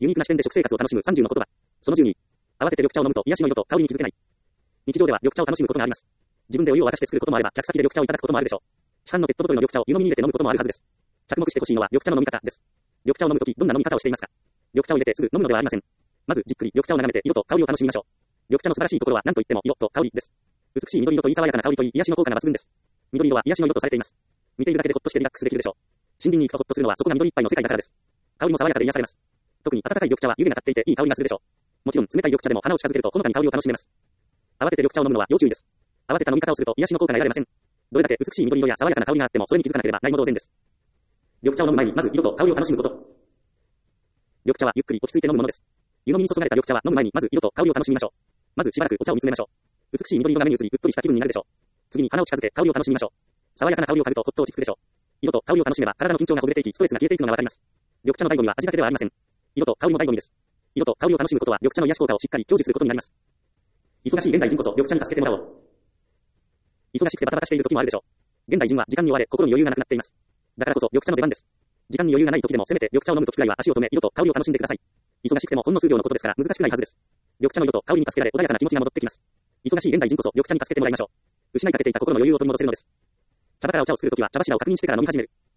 ユニークな視点で食生活を楽しむ30の言葉。その12。慌てて緑茶を飲むと癒しの色と香りに気づけない。日常では緑茶を楽しむことがあります。自分でお湯を沸かして作ることもあれば、客先で緑茶をいただくこともあるでしょう。市販のペットボトルの緑茶を湯飲みに入れて飲むこともあるはずです。着目してほしいのは緑茶の飲み方です。緑茶を飲むとき、どんな飲み方をしていますか？緑茶を入れてすぐ飲むのではありません。まずじっくり緑茶を眺めて色と香りを楽しみましょう。緑茶の素晴らしいところは何といっても色と香りです。美しい緑色といい爽やかな香りといい癒しの効果が抜群です。緑色は癒しの色とされています。見ているだけでほっとしてリラックスできるでしょう。森林に行くとほっとするのはそこが緑いっぱいの世界だからです。香りも爽やかで癒されます。特に温かい緑茶は湯気が立っていていい香りがするでしょう。もちろん冷たい緑茶でも鼻を近づけるとほのかに香りを楽しめます。慌てて緑茶を飲むのは要注意です。慌てた飲み方をすると癒しの効果が得られません。どれだけ美しい緑色や爽やかな香りがあってもそれに気づかなければないも同然です。緑茶を飲む前にまず色と香りを楽しむこと。緑茶はゆっくり落ち着いて飲むものです。湯飲みに注がれた緑茶は飲む前にまず色と香りを楽しみましょう。まずしばらくお茶を見つめましょう。美しい緑色が目に映りうっとりした気分になるでしょう。次に鼻を近づけ香りを楽しみましょう。爽やかな香りを嗅ぐとほっと落ち着くでしょう。色と香りを楽しめば体の緊張がほぐれていきストレスが消えていくのがわかります。緑茶の醍醐味は味だけではありません。色と香りも醍醐味です。色と香りを楽しむことは緑茶の癒し効果をしっかり享受することになります。忙しい現代人こそ緑茶に助けてもらおう。忙しくてバタバタしている時もあるでしょう。現代人は時間に追われ心に余裕がなくなっています。だからこそ緑茶の出番です。時間に余裕がない時でもせめて緑茶を飲む時くらいは足を止め色と香りを楽しんでください。忙しくてもほんの数秒のことですから難しくないはずです。緑茶の色と香りに助けられ穏やかな気持ちが戻ってきます。忙しい現代人こそ緑茶に助けてもらいましょう。失いかけていた心の余裕を取り戻せるのです。茶葉からお茶を作るときは茶柱を確認してから飲み始める。